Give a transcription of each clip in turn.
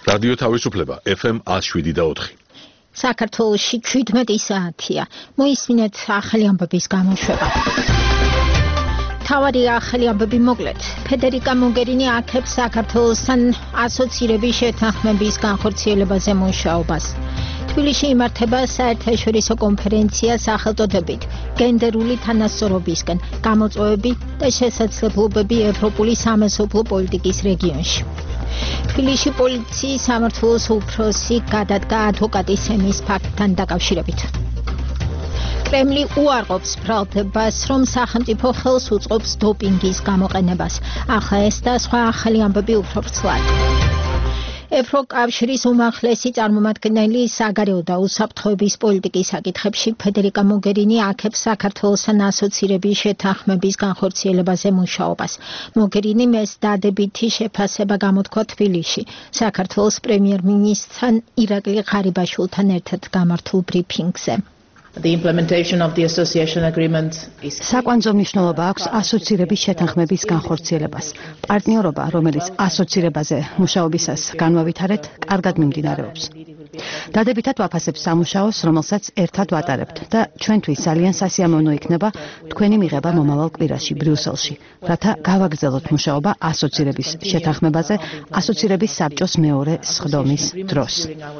რადიო თავისუფლება FM 107.4. საქართველოში 17 საათია. მოისმინეთ ახალი ამბების გამოშვება. თავარი ახალი ამბები მოკლედ. ფედერიკა მოგერინი აქებს საქართველოსთან ასოცირების შეთანხმების განხორციელებაზე მუშაობას. თბილისში იმართება საერთაშორისო კონფერენცია სახელწოდებით გენდერული თანასწორობისკენ გამოწვევები და შესაძლებლობები ევროპული სამეზობლო პოლიტიკის რეგიონში. თბილისში პოლიციის სამმართველოს უფროსი გადადგა ადვოკატის ემის ფაქტთან დაკავშირებით. კრემლი უარყოფს ბრალდებას, რომ სახელმწიფო ხელს უწყობს დოპინგის გამოყენებას. ახლა ეს და სხვა ახალი ამბები უფრო ვრცლად. ევროკავშირის უმაღლესი წარმომადგენელი საგარეო და უსაფრთხოების პოლიტიკის საკითხებში ფედერიკა მოგერინი აქებს საქართველოსთან ასოცირების შეთანხმების განხორციელებაზე მუშაობას. მოგერინიმ ეს დადებითი შეფასება გამოთქვა თბილისში, საქართველოს პრემიერ-მინისტრთან ირაკლი ღარიბაშვილთან ერთად გამართულ ბრიფინგზე. The implementation of the association agreement is საკვანძო მნიშვნელობა აქვს ასოცირების შეთანხმების განხორციელებას. პარტნიორობა, რომელიც ასოცირებაზე მუშაობისას განვავითარეთ, კარგად მიმდინარეობს. დადებითად ვაფასებთ სამუშაოს, რომელსაც ერთად ვატარებთ და ჩვენთვის ძალიან სასიამოვნო იქნება თქვენი მიღება მომავალ კვირაში ბრიუსელში, რათა გავაგრძელოთ მუშაობა ასოცირების შეთანხმებაზე, ასოცირების საბჭოს მეორე სხდომის დროს.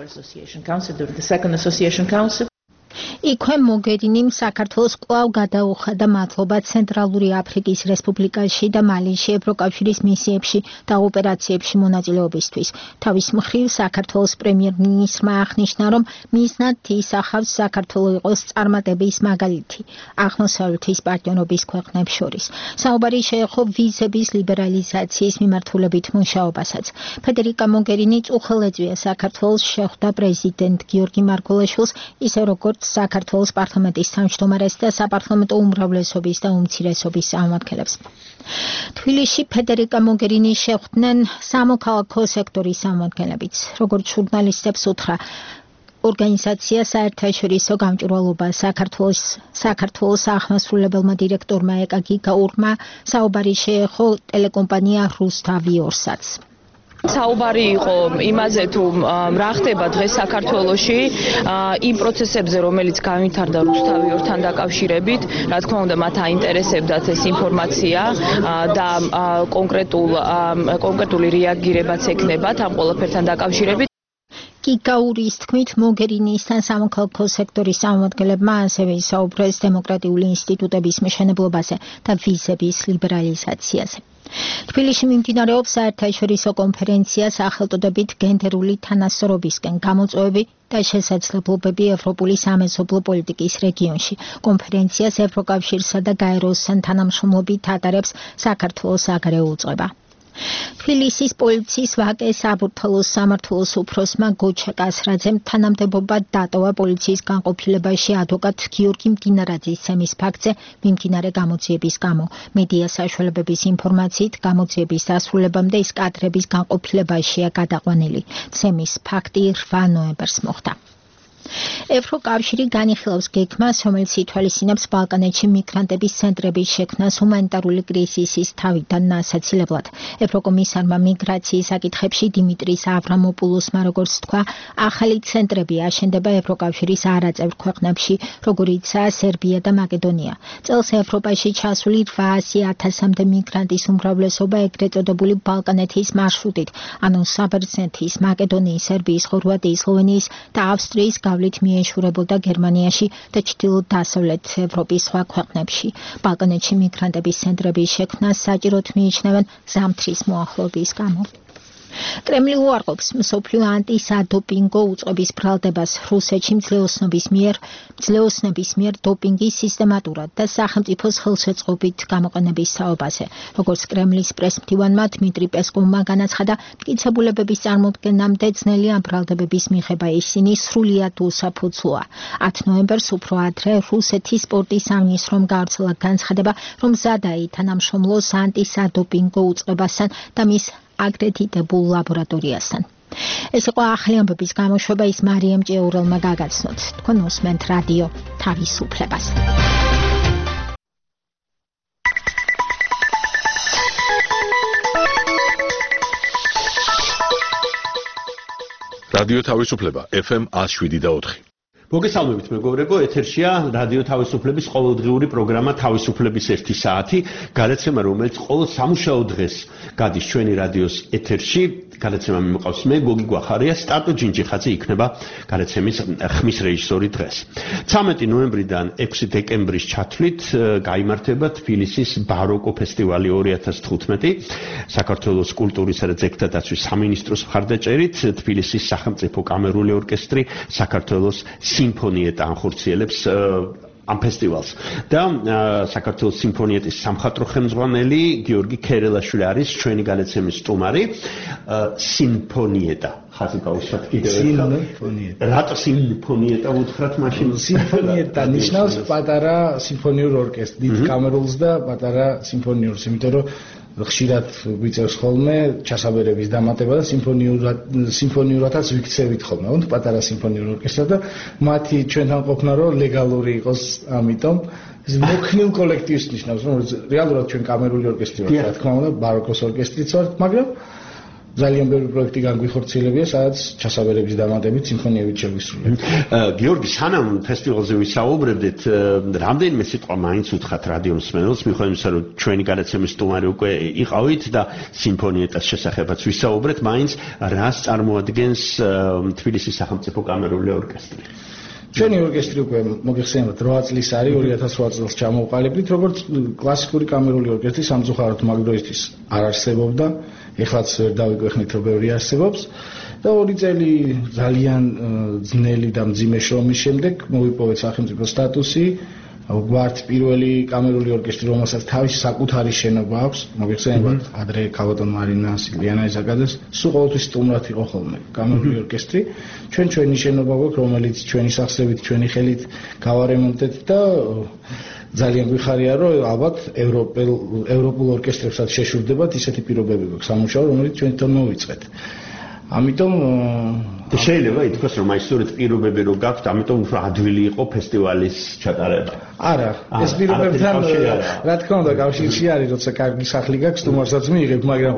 იქვე მოგერინიმ საქართველოს კვლავ გადაუხადა მადლობა ცენტრალური აფრიკის რესპუბლიკაში და მალიში ევროკავშირის მისიებში და ოპერაციებში მონაწილეობისთვის. თავის მხრივ საქართველოს პრემიერ-მინისტრმა აღნიშნა, რომ მიზნად ისახავს საქართველო იყოს წარმატების მაგალითი აღმოსავლეთის პარტნიორობის ქვეყნებს შორის. საუბარი შეეხო ვიზების ლიბერალიზაციის მიმართულებით მუშაობასაც. ფედერიკა მოგერინი წუხელ ეწვია საქართველოს შეხვდა პრეზიდენტ გიორგი მარგველაშვილს, ისე როგორც საქართველოს პარლამენტის თავმჯდომარეს და საპარლამენტო უმრავლესობის და უმცირესობის წარმომადგენლებს. თბილისში ფედერიკა მოგერინი შეხვდნენ სამოქალაქო სექტორის წარმომადგენლებიც. როგორც ჟურნალისტებს უთხრა, ორგანიზაცია საერთაშორისო გამჭვირვალობა საქართველოს აღმასრულებელმა დირექტორმა ეკაგი გაურმა საუბარი შეეხო ტელეკომპანია რუსთავიორსაც. საუბარი იყო იმაზე, თუ რა ხდება დღეს საქართველოში იმ პროცესებზე, რომელიც განვითარდა რუსთავიორთან დაკავშირებით, რა თქმა უნდა, მათ აინტერესებდათ ეს ინფორმაცია და კონკრეტული რეაგირებაც ექნებათ ამ ყველაფერთან დაკავშირებით. კიკაურის თქმით, მოგერინისთან სამოქალაქო სექტორის წარმომადგენლებმა ასევე ისაუბრეს დემოკრატიული ინსტიტუტების მშენებლობაზე და ვიზების ლიბერალიზაციაზე. თბილისში მიმდინარეობს საერთაშორისო კონფერენცია სახელწოდებით გენდერული თანასწორობისკენ გამოწვევები და შესაძლებლობები ევროპული სამეზობლო პოლიტიკის რეგიონში. კონფერენციას ევროკავშირსა და გაეროსთან თანამშრომლობით ატარებს საქართველოს საგარეო უწყება. თბილისის პოლიციის ვაკეს საბურთალოს სამმართველოს უფროსმა გოჩა კასრაძემ თანამდებობა დატოვა პოლიციის განყოფილებაში ადვოკატ გიორგი მდინარაძის ცემის ფაქტზე მიმდინარე გამოძიების გამო. მედია საშუალებების ინფორმაციით გამოძიების დასრულებამდე ის კადრების განყოფილებაშია გადაყვანილი. ცემის ფაქტი 8 ნოემბერს მოხდა. ევროკავშირი განიხილავს გეგმას, რომელიც ითვალისწინებს ბალკანეთში მიგრანტების ცენტრების შექმნას ჰუმანიტარული კრიზისის თავიდან ასაცილებლად. ევროკომისარმა მიგრაციის საკითხებში დიმიტრის ავრამოპულოსმა როგორც თქვა, ახალი ცენტრები აშენდება ევროკავშირის არაწევრ ქვეყნებში, როგორიცაა სერბია და მაკედონია. წელს ევროპაში ჩასული 800,000-მდე მიგრანტის უმრავლესობა ეგრეთ წოდებული ბალკანეთის მარშრუტით, ანუ საბერძნეთის, მაკედონიის, სერბიის, ხორვატიის, სლოვენიის და ავსტრიის გავლით მიეშურებოდა გერმანიაში და ჩრდილო-დასავლეთ ევროპის სხვა ქვეყნებში. ბალკანეთში მიგრანტების ცენტრების შექმნას საჭიროდ მიიჩნევენ ზამთრის მოახლოების გამო. კრემლი უარყოფს მსოფლიო ანტისადოპინგო უწყების ბრალდებას რუსეთში მძლეოსნების მიერ დოპინგის სისტემატურად და სახელმწიფოს ხელშეწყობით გამოყენების თაობაზე. როგორც კრემლის პრესმდივანმა დმიტრი პესკოვმა განაცხადა, მტკიცებულებების წარმოდგენამდე ძნელი ამ ბრალდებების მიღება ისინი სრულიად უსაფუძვლოა. 10 ნოემბერს უფრო ადრე რუსეთის სპორტის სამინისტრომ გავრცელა განცხადება, რომ მზადაა ითანამშრომლოს ანტისადოპინგო უწყებასთან და მის აკრედიტებულ ლაბორატორიასთან. ეს იყო ახალი ამბების გამოშვება, ის მარიამ ჭეურელმა გაგაცნოთ. თქვენ უსმენთ რადიო თავისუფლებას. რადიო თავისუფლება FM 107.4. მოგესალმებით მეგობრებო, ეთერშია რადიო თავისუფლების ყოველდღიური პროგრამა თავისუფლების 1 საათი, გადაცემა რომელიც ყოველ სამუშაო დღეს გადის ჩვენი რადიოს ეთერში. გადაცემა მიმოყავს მე გოგი გვახარია, სტატო ჯინჯიხაძე იქნება გადაცემის ხმის რეჟისორი დღეს. 13 ნოემბრიდან 6 დეკემბრის ჩათვლით გაიმართება თბილისის ბაროკო ფესტივალი 2015. საქართველოს კულტურისა და ძეგლთა დაცვის სამინისტროს მხარდაჭერით თბილისის სახელმწიფო კამერული ორკესტრი საქართველოს სიმფონიეტა ანხორციელებს ამ ფესტივალს და საქართველოს სიმფონიეტის სამხატვრო ხელმძღვანელი გიორგი ქერელაშვილი არის ჩვენი გადაცემის სტუმარი. სიმფონიეტა ხაზი გავუსვათ კიდევ ერთხელ. რატო სიმფონიეტა უთხრათ მაშინ? სიმფონიეტა ნიშნავს პატარა სიმფონიურ ორკესტრს, დიდ კამერულს და პატარა სიმფონიურს, იმიტომ რომ ხშირად ვიწევს ხოლმე ჩასაბერების დამატება და სიმფონიურათაც ვიქცევით ხოლმე, თუმცა პატარა სიმფონიურ ორკესტრს და მათი ჩვენთან ყოფნა რომ ლეგალური იყოს, ამიტომ ეს მოქნილ კოლექტივს ნიშნავს, რომ რეალურად ჩვენ კამერული ორკესტრი ვართ, რა თქმა უნდა, ბაროკოს ორკესტრიც ვართ, მაგრამ ძალიან ბევრი პროექტი განგვიხორციელებია, სადაც ჩასაბერების დამატებით სიმფონიებით შევისრულებთ. გიორგი, სანამ ფესტივალზე ვისაუბრებდით, რამდენიმე სიტყვა მაინც უთხრათ რადიო მსმენელს, მიუხედავად იმისა, რომ ჩვენი გადაცემის სტუმარი უკვე იყავით და სიმფონიეტას შესახებაც ვისაუბრეთ, მაინც რას წარმოადგენს თბილისის სახელმწიფო კამერული ორკესტრი? ჩვენი ორკესტრი უკვე მოგეხსენებათ 8 წლის არის, 2008 წელს ჩამოვყალიბდით, როგორც კლასიკური კამერული ორკესტრი სამწუხაროდ მაგ დროისთვის არ არსებობდა. ეხლაც ვერ დავიკვეხნით, რომ ბევრი არსებობს და 2 წელი ძალიან ძნელი და მძიმე შრომის შემდეგ მოვიპოვეთ სახელმწიფო სტატუსი. გვართ პირველი კამერული ორკესტრი, რომელსაც თავისი საკუთარი შენობა აქვს. მოგეხსენებათ, ადრე ქალბატონ მარინა სილიანაის სულ ყოველთვის სტუმრად იყო ხოლმე კამერული ორკესტრი. ჩვენი შენობა გვაქვს, რომელიც ჩვენი სახსრებით, ჩვენი ხელით გავარემონტეთ და ძალიან გვიხარია, რომ ალბათ ევროპულ ორკესტრებსაც შეშურდებათ ისეთი პირობები გვაქვს სამუშაო, რომელიც ჩვენთან მოვიწყეთ. ამიტომ შეიძლება ითქვას, რომ აი სწორედ პირობები რო გაქვთ, ამიტომ უფრო ადვილი იყო ფესტივალის ჩატარება. არა, ეს პირობებთან რა თქმა უნდა კავშირში არის, როცა კარგი სახლი გაქვს, სტუმარსაც მიიღებ, მაგრამ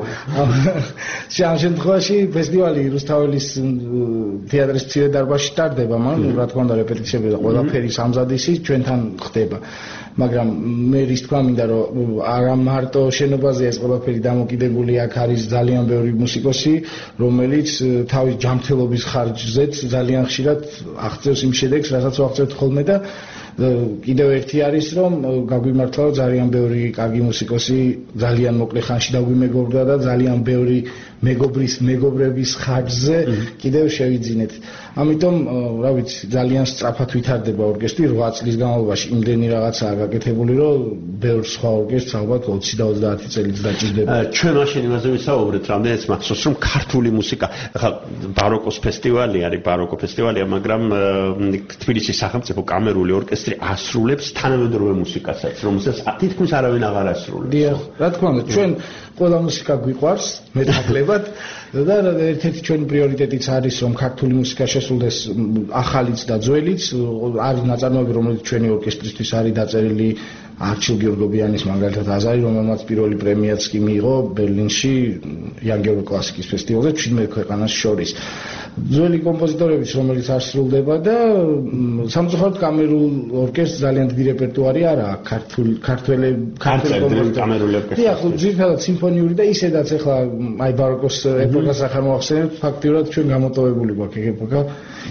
ამ შემთხვევაში ფესტივალი რუსთაველის თეატრის მცირე დარბაზში ტარდება, მაგრამ რა თქმა უნდა რეპეტიციები და ყველაფერი სამზადისი ჩვენთან ხდება. მაგრამ მე რის თქვა მინდა, რომ არა მარტო შენობაზე ეს ყველაფერი დამოკიდებული, აქ არის ძალიან ბევრი მუსიკოსი, რომელიც თავის ჯანმრთელობის ხარჯზეც ძალიან ხშირად აღწევს იმ შედეგს, რასაც ვაღწევთ ხოლმე და კიდევ ერთი არის, რომ გაგვიმართლა, რომ ძალიან ბევრი კარგი მუსიკოსი ძალიან მოკლე ხანში დაგვიმეგობრდა და ძალიან ბევრი მეგობრების ხარჯზე კიდევ შევიძინეთ. ამიტომ, რა ვიცი, ძალიან სწრაფად ვითარდება ორკესტრი 8 წლის განმავლობაში. იმდენი რაღაცაა გაკეთებული, რომ ბევრ სხვა ორკესტრს ალბათ 20 და 30 წელიც დაჭირდება. ჩვენ მაშინ იმაზე ვისაუბრეთ, რამდენიც მახსოვს, რომ ქართული მუსიკა, ახლა ბაროკოს ფესტივალი არის, ბაროკო ფესტივალია, მაგრამ თბილისის სახელმწიფო კამერული ორკესტრი ასრულებს თანამედროვე მუსიკასაც, რომელსაც თითქმის არავინ აღარ ასრულებს. დიახ, რა თქმა უნდა, ჩვენ ყველა მუსიკა გვიყვარს, მეტაკლებად და ერთ-ერთი ჩვენი პრიორიტეტიც არის, რომ ქართული მუსიკა შესრულდეს ახალიც და ძველიც. არის ნაწარმოები, რომელიც ჩვენი ორკესტრისთვის არის დაწერილი არჩილ გიორგობიანის მაგალითად აზარი, რომელმაც პირველი პრემიაც კი მიიღო ბერლინში იანგერო კლასიკის ფესტივალზე 17 ქვეყანას შორის. ძველი კომპოზიტორებიც, რომელიც არსრულდება და სამწუხაროდ კამერულ ორკესტრს ძალიან დიდი რეპერტუარი არა აქვს ქართველი კამერული ორკესტრი. დიახ, ძირითადად სიმფონიური და ისედაც ახლა აი ბაროკოს ეპოქას ახლა მოახსენებთ, ფაქტიურად ჩვენ გამოტოვებული გვაქვს ეგ ეპოქა.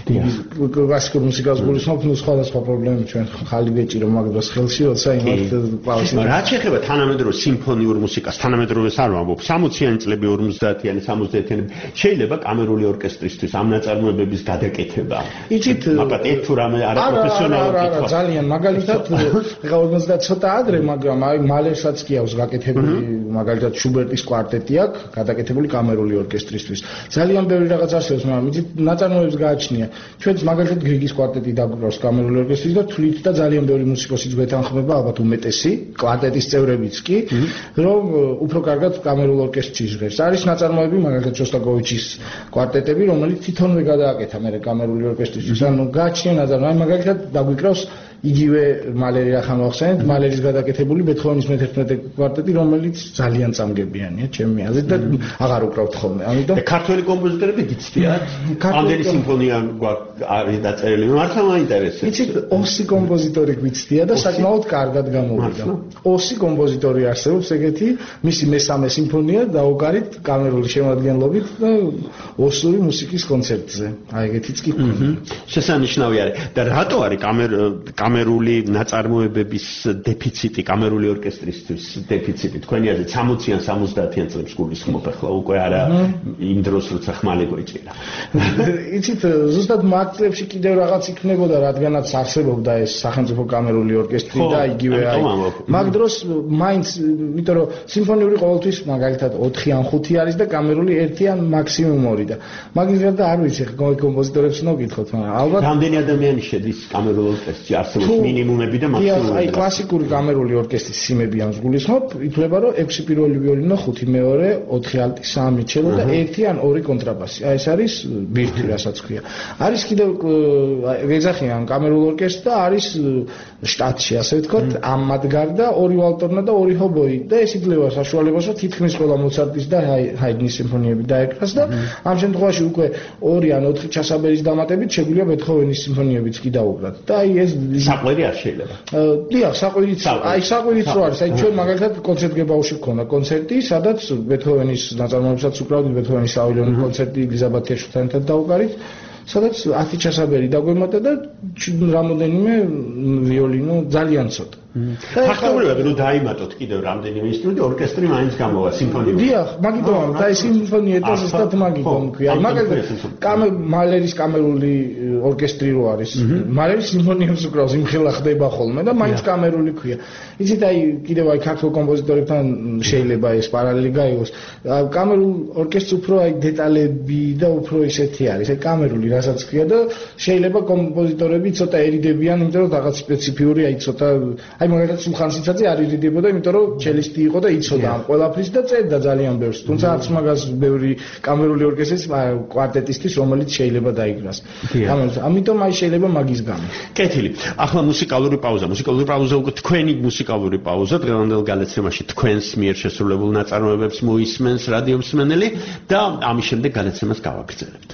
კლასიკურ მუსიკას გულისხმობთ, ნუ სხვადასხვა პრობლემები ჩვენ ხალი ვეჭირო მაგ დროს ხელში, როცა იმათ პაუზი. რაც შეეხება თანამედროვე სიმფონიურ მუსიკას, თანამედროვეს არ ვამბობ, 60-იანი წლები, 50-იანი, 60-იანი, შეიძლება კამერული ორკესტრისთვის ამ ნაწარმოებების გადაკეთება. იცით, მაგათ თუ რამე არაპროფესიონალური კითხვა. ძალიან მაგალითად, ეხლა 50 ცოტა ადრე, მაგრამ აი მალერსაც კი აქვს გაკეთებული, მაგალითად შუბერტის კვარტეტი აქვს გადაკეთებული კამერული ორკესტრისთვის. ძალიან ბევრი რაღაც არსებობს, მაგრამ იცით, ნაწარმოებებს გააჩნია. ჩვენც მაგალითად გრიგის კვარტეტი დაგვიყვარს კამერული ორკესტრის და თვლით და ძალიან ბევრი მუსიკოსიც გვეთანხმება, ალბათ უმეტესი, კვარტეტის წევრებიც კი, რომ უფრო კარგად კამერულ ორკესტრში ჟღერს. არის ნაწარმოები, მაგალითად შოსტაკოვიჩის კვარტეტები, რომელიც თვითონვე გადააკეთა მე კამერული ორკესტრისთვის. ანუ გააჩნია ნაწარმოები, მაგალითად დაგვიკრავს იგივე მალერი ახან ვახსენეთ, მალერის გადაკეთებული ბეთჰოვენის მე-11 კვარტეტი, რომელიც ძალიან წამგებიანია ჩემი აზრით და აღარ უკრავთ ხოლმე. ამიტომ ქართველი კომპოზიტორები გიცდიათ? ამდენი სიმფონია არის დაწერილი. მართლა მაინტერესებს. იცით, 20 კომპოზიტორი გვიცდია და საკმაოდ კარგად გამოვიდა. 20 კომპოზიტორი არსებობს ეგეთი, მისი მესამე სიმფონია დაუკარით კამერული შემადგენლობით და ოსური მუსიკის კონცერტზე. აი ეგეთიც კი გვქონია. შესანიშნავი არის. და რატო არის კამერული ნაწარმოებების დეფიციტი, კამერული ორკესტრისთვის დეფიციტი? თქვენი აზრით 60-იან 70-იან წლებს გულისხმობ ახლა უკვე არა იმ დროს როცა ხმალი გვეჭირა. იცით, ზუსტად მაგ წლებში კიდევ რაღაც იქნებოდა, რადგანაც არსებობდა ეს სახელმწიფო კამერული ორკესტრი და იგივე აი მაგ დროს მაინც, იმიტომ რომ სიმფონიური ყოველთვის მაგალითად 4 ან 5 არის და კამერული 1 ან მაქსიმუმ 2 და მაგის გარდა არ ვიცი ხო კომპოზიტორებს უნდა გითხოთ, მაგრამ ალბათ რამდენი ადამიანი შედის კამერულ ორკესტრში? არსებობს მინიმუმები და მაქსიმუმები. აი კლასიკური კამერული ორკესტრის სიმები ამს გულისხმობ, ითვლება რომ 6 პირველი ვიოლინო, 5 მეორე, 4 ალტი, 3 ჩელო და 1 ან 2 კონტრაბასი. აი ეს არის ბირთვი, რასაც ქვია. არის კიდევ ეძახიან კამერულ ორკესტრს და არის შტატში, ასე ვთქვათ, ამად გარდა 2 ვალტორნა და 2 ჰობოი და ეს იძლევა საშუალებას, რომ თითქმის ყველა მოცარტის და ჰაიდნის სიმფონიები დაეკრას და ამ შემთხვევაში უკვე 2 ან 4 ჩასაბერის დამატებით შეგვიძლია ბეთჰოვენის სიმფონიებიც კი დაუკრათ. და აი ეს საყვირი არ შეიძლება. დიახ, საყვირიც რო არის. აი ჩვენ მაგალითად კონცერტ გებაუში გქონდა კონცერტი, სადაც ბეთჰოვენის ნაწარმოებსაც უკრავდით, ბეთჰოვენის ავიოლინო კონცერტი ელიზაბეთ თეშთან ერთად დაუკარით, სადაც 10 ჩასაბერი დაგვემატა და რამოდენიმე ვიოლინო ძალიან ცოტა. ფაქტობრივად რომ დაიმატოთ კიდევ რამდენიმე ინსტრუმენტი, ორკესტრი მაინც გამოვა სიმფონიური. დიახ, მაგიტომ და ეს სიმფონია ზუსტად მაგიტომ ქვია. აი მაგალითად მალერის კამერული ორკესტრი რო არის. მალერის სიმფონიებს უკრავს, იმხელა ხდება ხოლმე და მაინც კამერული ქვია. იცით, აი კიდევ აი ქართულ კომპოზიტორებთან შეიძლება ეს პარალელი გაიგოს. კამერულ ორკესტრს უფრო აი დეტალები და უფრო ისეთი არის. აი კამერული რასაც ქვია და შეიძლება კომპოზიტორები ცოტა ერიდებიან, იმიტომ რომ რაღაც სპეციფიური აი ცოტა აი მაგალითად სულხან სიცაძე არ ირიდებოდა, იმიტომ რომ ჩელისტი იყო და იცოდა ამ ყველაფრის და წერდა ძალიან ბევრს. თუმცა არც მაგას ბევრი კამერული ორკესტრის კვარტეტისთვის, რომელიც შეიძლება დაიგრას. ამიტომ აი შეიძლება მაგის გამო. კეთილი. ახლა მუსიკალური პაუზა. მუსიკალური პაუზა უკვე თქვენი მუსიკალური პაუზა დღევანდელ განაცემაში თქვენს მიერ შესრულებულ ნაწარმოებებს მოისმენს რადიო მსმენელი და ამის შემდეგ განაცემას გავაგრძელებთ.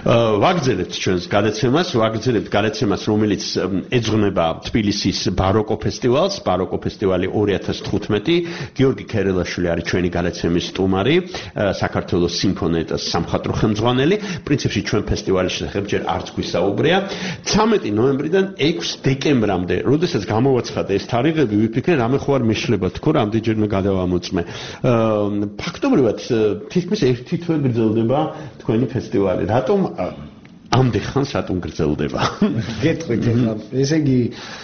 ვაგრძელებთ ჩვენს გადაცემას, რომელიც ეძღვნება თბილისის ბაროკო ფესტივალს, ბაროკო ფესტივალი 2015. გიორგი ქერელაშვილი არის ჩვენი გადაცემის სტუმარი, საქართველოს სიმფონიეტას სამხატვრო ხელმძღვანელი. პრინციპში ჩვენ ფესტივალის შესახებ ჯერ არც გვისაუბრია. 13 ნოემბრიდან 6 დეკემბრამდე, როდესაც გამოვაცხადე ეს თარიღები, ვიფიქრე, რამე ხო არ მეშლება თქო, რამდენჯერმე გადავამოწმე. ფაქტობრივად, თითქმის ერთი თვე გრძელდება თქვენი ფესტივალი. რატომ ამდენ ხანს რატომ გრძელდება? გეტყვით ახლა, ესე იგი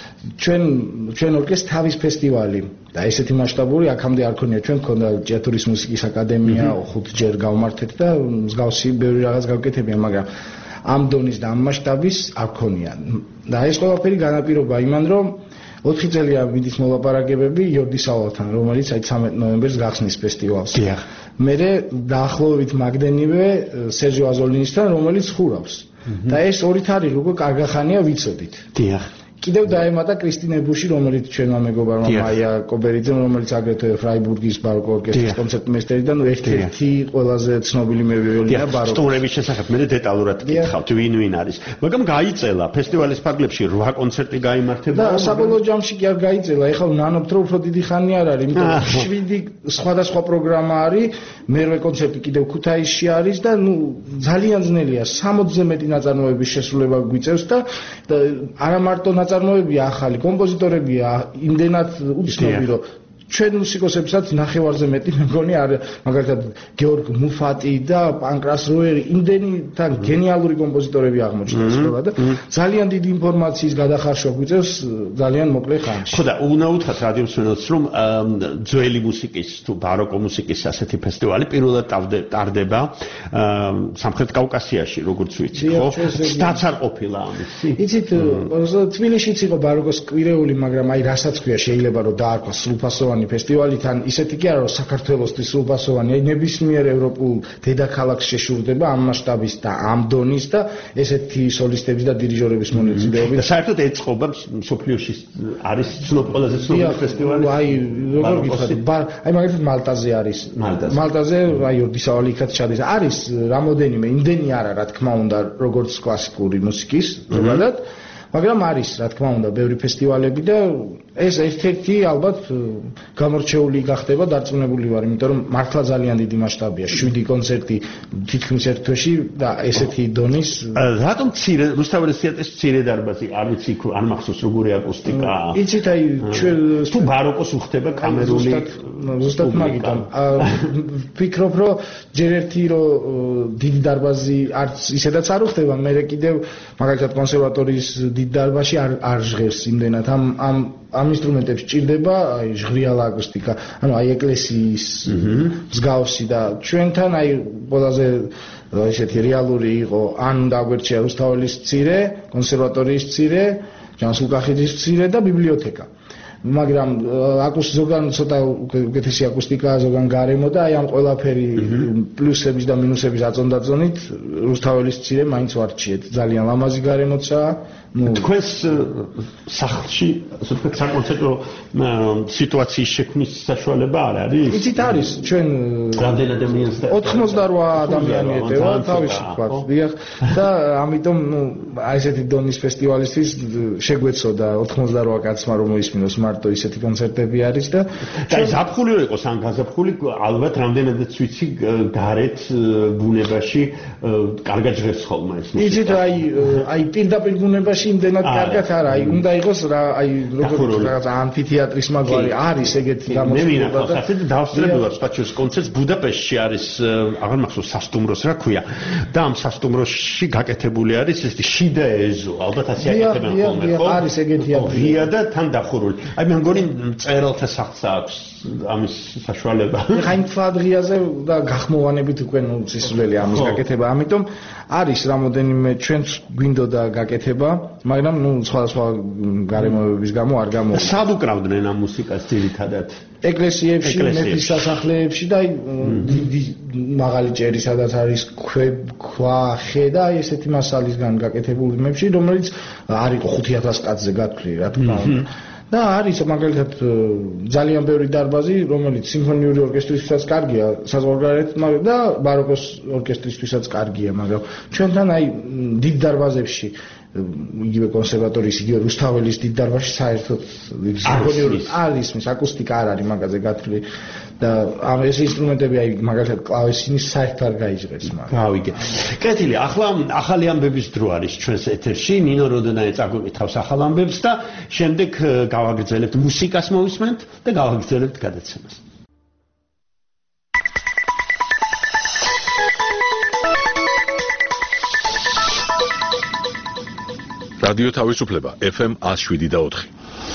ჩვენ ორკესტრს თავის ფესტივალი და ესეთი მასშტაბური აქამდე არ ქონია, ჩვენ ქონდა ჭიათურის მუსიკის აკადემია, 5 ჯერ გავმართეთ და მსგავსი ბევრი რაღაც გავკეთებია, მაგრამ ამ დონის და ამ მასშტაბის არ ქონია. და ეს ყველაფერი განაპირობა იმან, რომ 4 წელია მიდის მოლაპარაკებები იორდი სავალთან, რომელიც აი 13 ნოემბერს გახსნის ფესტივალს. მე დაახლოებით მაგდენივე სერჟო აზოლინისთან, რომელიც ხურავს. და ეს ორი თარიღი უკვე კარგახანია ვიცოდით. დიახ. კიდევ დაემატა კრისტინე ბუში, რომელიც ჩვენმა მეგობარმა მაია კობერიძემ, რომელიც აგრეთვე ფრაიბურგის ბაროკო ორკესტრის კონცერტმეისტერი და ერთ-ერთი ყველაზე ცნობილი მევიოლინია ბაროკოს. სტუმრების შესახებ მე დეტალურად გითხავთ, ვინ არის. მაგრამ გაიწელა ფესტივალის ფარგლებში 8 კონცერტი გაიმართება. და საბოლოო ჯამში კი არ გაიწელა. ეხლა ვნანობთ, რომ უფრო დიდი ხანი არ არის, იმიტომ რომ 7 სხვადასხვა პროგრამა არის, მერვე კონცერტი კიდევ ქუთაისში არის და ძალიან ძნელია 60-ზე მეტი ნაწარმოების შესრულება გვიწევს და არა მარტო ნაწარმოებია ახალი, კომპოზიტორებია იმდენად უცნობი, რომ ჩვენ მუსიკოსებსაც ნახევარზე მეტი მეგონი არ, მაგალითად გეორგ მუფატი და პანკრას როერი, იმდენი თან გენიალური კომპოზიტორები აღმოჩნდა ყველა და ძალიან დიდი ინფორმაციის გადახარშვა გვიწევს ძალიან მოკლე ხანში. ხო და უნდა უთხრათ რადიო მსმენელს, რომ ძველი მუსიკის თუ ბაროკო მუსიკის ასეთი ფესტივალი პირველად ტარდება სამხრეთ კავკასიაში, როგორც ვიცი, ხო? სტაც არ ყოფილა ამისი. იცით, თბილისშიც იყო ბაროკოს კვირეული, მაგრამ აი რასაც ქვია, შეიძლება რომ დაარქვა სრულფასოვანი ფესტივალი თან ისეთი კი არა რომ საქართველოსთვის სრულფასოვანი, აი ნებისმიერ ევროპულ დედაქალაქს შეშურდება ამ მასშტაბის და ამ დონის და ესეთი სოლისტების და დირიჟორების მონაწილეობით. და საერთოდ ეწყობა მსოფლიოში არის ყველაზე ცნობილი ფესტივალი. აი როგორ გითხრათ, აი მაგალითად მალტაზე არის. მალტაზე აი ორდისავალი იქაც ჩადის. არის რამოდენიმე, იმდენი არა რა თქმა უნდა, როგორც კლასიკური მუსიკის, ზოგადად. მაგრამ არის, რა თქმა უნდა, ბევრი ფესტივალები და ეს ერთ-ერთი ალბათ გამორჩეული გახდება, დარწმუნებული ვარ, იმიტომ რომ მართლა ძალიან დიდი მასშტაბია, 7 კონცერტი თითქმის ერთ თვეში და ესეთი დონის. რატომ მცირე რუსთაველის თეატრის მცირე დარბაზი, არ ვიცი, არ მახსოვს როგორი აკუსტიკაა. იცით, აი ჩვენ თუ ბაროკოს უხდება კამერული ზუსტად მაგიტომ ვფიქრობ, რომ ჯერ ერთი რომ დიდი დარბაზი არც ისედაც არ უხდება, მე კიდევ მაგალითად კონსერვატორიის დიდ დარბაზში არ ჟღერს იმდენად ამ ინსტრუმენტებს ჭირდება აი ჟღრიალა აკუსტიკა, ანუ აი ეკლესიის მსგავსი და ჩვენთან აი ყველაზე ესეთი რეალური იყო ან დაგვერჩია რუსთაველის მცირე, კონსერვატორიის მცირე, ჯანსულკახიძის მცირე და ბიბლიოთეკა. მაგრამ ზოგან ცოტა უკეთესი აკუსტიკაა, ზოგან გარემო და აი ამ ყველაფერი პლუსების და მინუსების აწონდაწონით რუსთაველის მცირე მაინც ვარჩიეთ. ძალიან ლამაზი გარემოცაა. თქვენს სახლში საკონცერტო სიტუაციის შექმნის საშუალება არ არის? იცით არის, ჩვენ რამდენ ადამიანს 88 ადამიანი ეტევა თავისუფლად. დიახ და ამიტომ აი ესეთი დონის ფესტივალისთვის შეგვეცოდა 88 კაცმა რომ მოისმინოს მარტო ისეთი კონცერტები არის და ზაფხული რო იყოს ან გაზაფხული ალბათ რამდენადაც ვიცი გარეთ ბუნებაში კარგად ჟღერს ხოლმე ეს მუსიკა. იცით აი პირდაპირ ბუნებაში იმდენად კარგად არა, აი უნდა იყოს რა, აი როგორც რაღაც ამფითეატრის მაგვარი არის ეგეთი გამოსვლება და ასეთი დავსწრებულად სპეციალს კონცერტს ბუდაპეშტში არის, აღარ მახსოვს სასტუმროს რა ქვია და ამ სასტუმროში გაკეთებული არის ესეთი შიდა ეზო, ალბათ ასე აკეთებენ ხოლმე, ხო? არის ეგეთი ღია და თან დახურული. აი მე მგონი მწერალთა სახლს აქვს ამის საშუალება. ხაინ ფადღიაზე და გახმოვანებით უკვე სისულელი ამის გაკეთება, ამიტომ არის რამოდენიმე ჩვენც გვინდოდა გაკეთება, მაგრამ სხვადასხვა გარემოებების გამო არ გამოვა. სად უკრავდნენ ამ მუსიკას ძირითადად? ეკლესიებში, მეფის სასახლეებში და დიდი მაღალი ჭერი, სადაც არის ქვა, ხე და აი ესეთი მასალისგან გაკეთებული მებში, რომელიც არ იყო 5000 კაცზე გათვლილი, რა თქმა უნდა. და არის მაგალითად ძალიან ბევრი დარბაზი, რომელიც სიმფონიური ორკესტრისთვისაც კარგია, საზღვარგარეთ და ბაროკოს ორკესტრისთვისაც კარგია, მაგრამ ჩვენთან აი დიდ დარბაზებში იგივე კონსერვატორიის, იგივე რუსთაველის დიდ დარბაზში საერთოდ სიმფონიური არის, აკუსტიკა არ არის მაგაზე გათვლილი და ამ ეს ინსტრუმენტები აი მაგალითად კლავესინის საერთოდ არ გაიჟღერს მაგრამ. გავიგე. კეთილი, ახლა ახალი ამბების დრო არის ჩვენს ეთერში. ნინო როდენაე წაგვიკითხავს ახალ ამბებს და შემდეგ გავაგრძელებთ მუსიკას მოვისმენთ და გავაგრძელებთ გადაცემას. რადიო თავისუფლება FM 107.4.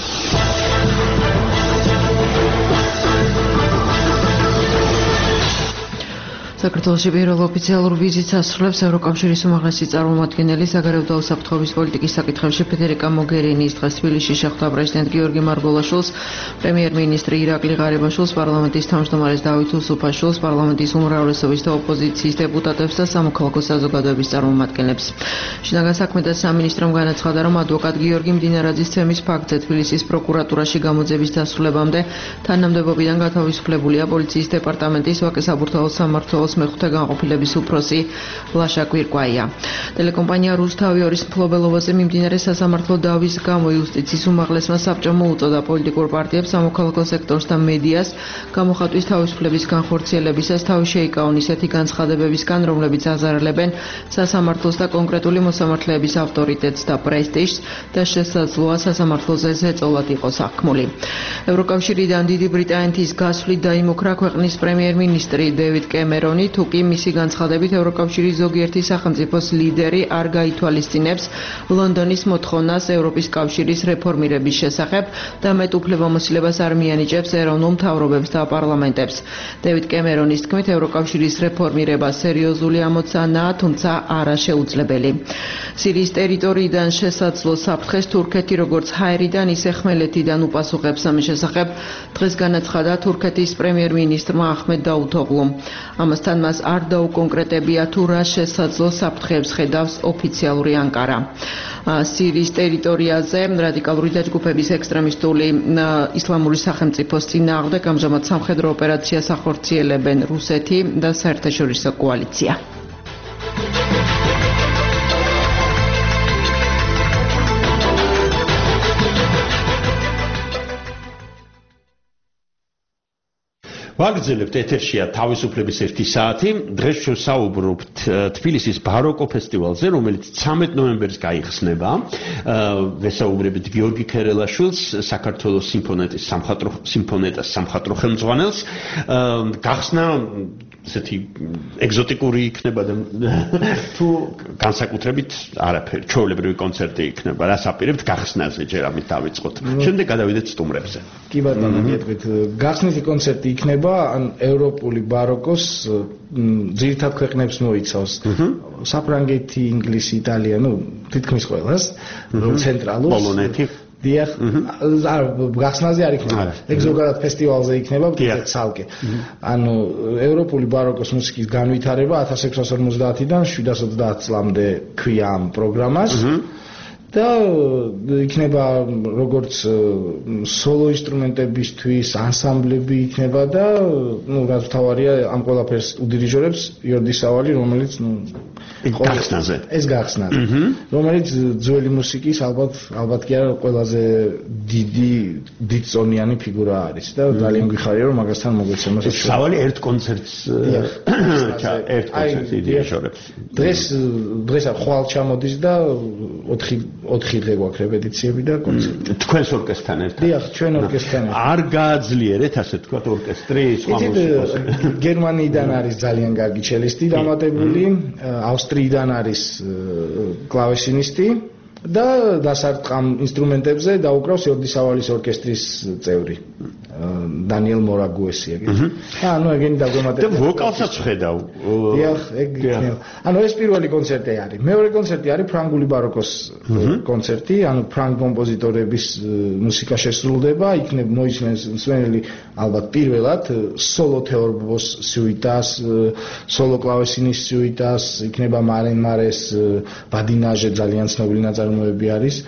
საქართველოში პირველ ოფიციალურ ვიზიტს ასრულებს ევროკავშირის უმაღლესი წარმომადგენელი საგარეო და უსაფრთხოების პოლიტიკის საკითხებში ფედერიკა მოგერინის. დღეს თბილისში შეხვდა პრეზიდენტ გიორგი მარგველაშვილს, პრემიერ-მინისტრი ირაკლი ღარიბაშვილს, პარლამენტის თავმჯდომარეს დავით უსუფაშვილს, პარლამენტის უმრავლესობის და ოპოზიციის დეპუტატებს და სამოქალაქო საზოგადოების წარმომადგენლებს. შინაგან საქმეთა სამინისტრომ განაცხადა, რომ ადვოკატ გიორგი მდინარაძის ცემის ფაქტზე თბილისის პროკურატურაში გამოძიების დასრულებამდე თანამდებობიდან გათავისუფლებულია პოლიციის დეპარტამენტის ვაკე-საბურთალოს სამმართველოს მეხუთე განყოფილების უფროსი ლაშა კვირკვაია. ტელეკომპანია რუსთავი 2-ის მფლობელობაზე მიმდინარე სასამართლო დავის გამო იუსტიციის უმაღლესმა საბჭომ მოუწოდა პოლიტიკურ პარტიებს, სამოქალაქო სექტორს და მედიას გამოხატვის თავისუფლების განხორციელებისას თავი შეიკავონ ისეთი განცხადებებისგან, რომლებიც აზარალებენ სასამართლოს და კონკრეტული მოსამართლეების ავტორიტეტს და პრესტიჟს და შესაძლოა სასამართლოზე ზეწოლად იყოს აღქმული. ევროკავშირიდან დიდი ბრიტანეთის გასვლით დაიმუქრა ქვეყნის პრემიერ-მინისტრი დევიდ კემერონი, თუ კი მისი განცხადებით ევროკავშირის ზოგიერთი სახელმწიფოს ლიდერი არ გაითვალისწინებს ლონდონის მოთხოვნას ევროპის კავშირის რეფორმირების შესახებ და მეტ უფლებამოსილებას არ მიანიჭებს ეროვნულ მთავრობებს და პარლამენტებს. დევიდ კემერონის თქმით, ევროკავშირის რეფორმირება სერიოზული ამოცანაა, თუმცა არა შეუძლებელი. სირიის ტერიტორიიდან შესაძლო საფრთხეს თურქეთი როგორც ჰაერიდან, ისე ხმელეთიდან უპასუხებს. ამის შესახებ დღეს განაცხადა თურქეთის პრემიერ-მინისტრმა აჰმედ დაუთოღლუმ. ამასთან მას არ დაუკონკრეტებია თუ რა შესაძლო საფრთხეებს ხედავს ოფიციალური ანკარა. სირიის ტერიტორიაზე რადიკალური დაჯგუფების ექსტრემისტული ისლამური სახელმწიფოს წინააღმდეგ ამჟამად სამხედრო ოპერაციას ახორციელებენ რუსეთი და საერთაშორისო კოალიცია. ვაგრძელებთ ეთერშია თავისუფლების 1 საათი. დღეს შევსაუბრობთ თბილისის ბაროკო ფესტივალზე, რომელიც 13 ნოემბერს გაიხსნება. ვესაუბრებით გიორგი ქერელაშვილს, საქართველოს სიმფონეტას სამხატვრო ხელმძღვანელს. გახსნა ესეთი ეგზოტიკური იქნება და თუ განსაკუთრებით არაფერი, ჩვეულებრივი კონცერტი იქნება. რას აპირებთ გახსნაზე, ჯერ ამით დავიწყოთ. შემდეგ გადავიდეთ სტუმრებზე. კი ბატონო, გეტყვით. გახსნითი კონცერტი იქნება, ან ევროპული ბაროკოს ძირითად ქვეყნებს მოიცავს. საფრანგეთი, ინგლისი, იტალია, თითქმის ყველას, ცენტრალურ პოლონეთი. დიახ, გახსნაზე არ იქნება. ეგ ზოგადად ფესტივალზე იქნება, ცალკე. ანუ ევროპული ბაროკოს მუსიკის განვითარება 1650-დან 730 წლამდე ქვია ამ პროგრამას. და იქნება როგორც სოლო ინსტრუმენტებისთვის, ანსამბლები იქნება და რაც თავარია ამ ყველაფერს უდირიჟორებს იორდი სავალი, რომელიც გახსნაზე. ეს გახსნაზე. რომელიც ძველი მუსიკის ალბათ კი არა ყველაზე დიდწონიანი ფიგურა არის და ძალიან გვიხარია რომ მაგასთან მოგვეცემას. სავალი ერთ კონცერტს იდირიჟორებს. დღეს ხვალ ჩამოდის და 4 დღე გვაქვს რეპეტიციები და კონცერტი. თქვენს ორკესტრთან ერთად? დიახ, ჩვენ ორკესტრთან ერთად. არ გააძლიერეთ, ასე თქვა, ორკესტრი, სხვა მუსიკოსები. გერმანიიდან არის ძალიან კარგი ჩელისტი დამატებული, ავსტრიიდან არის კლავესინისტი და დასარტყამ ინსტრუმენტებზე დაუკრავს იორდი სავალის ორკესტრის წევრი დანიელ მორაგუესია. ანუ ეგენი დაგვემატებია. და ვოკალსაც ხედავ. დიახ, ეგ იქნება. ანუ ეს პირველი კონცერტი არის. მეორე კონცერტი არის ფრანგული ბაროკოს კონცერტი, ანუ ფრანგ კომპოზიტორების მუსიკა შესრულდება, იქნება მოისმენს მსმენელი ალბათ პირველად სოლო თეორბოს სიუიტას, სოლო კლავესინის სიუიტას, იქნება მარენ მარეს ბადინაჟე ძალიან ცნობილი ნაწარმოები არის.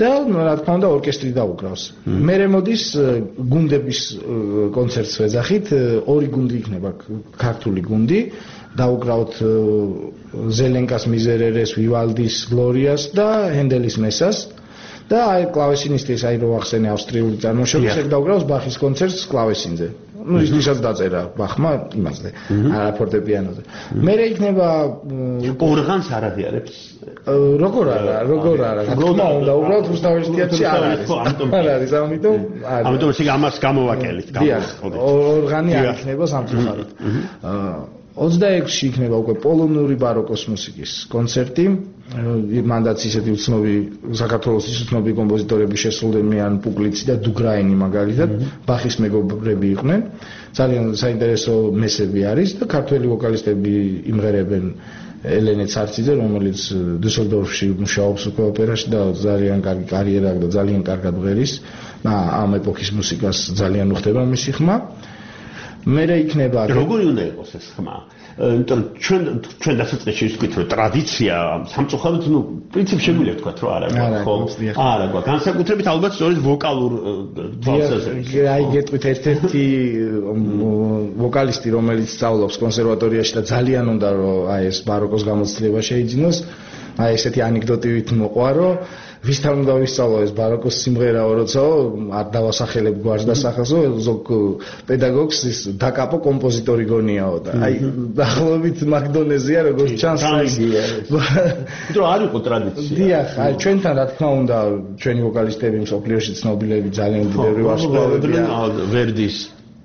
და რა თქმა უნდა ორკესტრი დაუკრავს. მერე მოდის გუნდების კონცერტს ვეძახით, ორი გუნდი იქნება ქართული გუნდი, დაუკრავთ ზელენკას მიზერერეს, ვივალდის გლორიას და ჰენდელის მესას. და აი კლავესინისტი ეს რო ახსენე ავსტრიული წარმოშობის ეგ დაუკრავს ბახის კონცერტს კლავესინზე. ისთვისაც დაწერა ბახმა იმაზე, არა ფორტეპიანოზე. მერე იქნება ორღანს არ აღიარებს. როგორ არა, რა თქმა უნდა, უბრალოდ რუსთავის თეატრში არ არის. არ არის, ამიტომ ისე ამას გამოვაკელით. ორღანი არ იქნება სამწუხაროდ. 26-ში იქნება უკვე პოლონური ბაროკოს მუსიკის კონცერტი. მანდაც ისეთი უცნობი საქართველოს უცნობი კომპოზიტორები შესულდნენ მიან პუკლიცი და დუგრაინი მაგალითად ბახის მეგობრები იყვნენ. ძალიან საინტერესო მესები არის და ქართველი ვოკალისტები იმღერებენ ელენე ცარციძე, რომელიც დუსელდორფში მუშაობს უკვე ოპერაში და ძალიან კარგი კარიერა აქვს და ძალიან კარგად ღერის. ამ ეპოქის მუსიკას ძალიან უხდება მისი ხმა. მერე იქნება როგორი უნდა იყოს ეს ხმა? იმიტომ ჩვენ დასაწყისში ვთქვით რომ ტრადიცია სამწუხაროდ პრინციპი შეგვიძლია ვთქვათ რომ არა გვაქვს ხო? არა გვაქვს. განსაკუთრებით ალბათ სწორედ ვოკალურ თვალსაზრისით. აი გეტყვით ერთ-ერთი ვოკალისტი რომელიც სწავლობს კონსერვატორიაში და ძალიან უნდა რომ აი ეს ბაროკოს გამოცდილება შეიძინოს. აი ესეთი ანეკდოტივით მოყვარო ვისთან უნდა ვისწავლო ეს ბაროკოს სიმღერაო როცაო არ დავასახელებ გვარს და სახელსო ზოგ პედაგოგს ის დაკაპო კომპოზიტორი გონიაო და აი დაახლოებით მაგდონეზია როგორც ჩანს იმიტომ არ იყო ტრადიცია დიახ აი ჩვენთან რა თქმა უნდა ჩვენი ვოკალისტები მსოფლიოში ცნობილები ძალიან დიდები ვარსკვლავებია ვერდის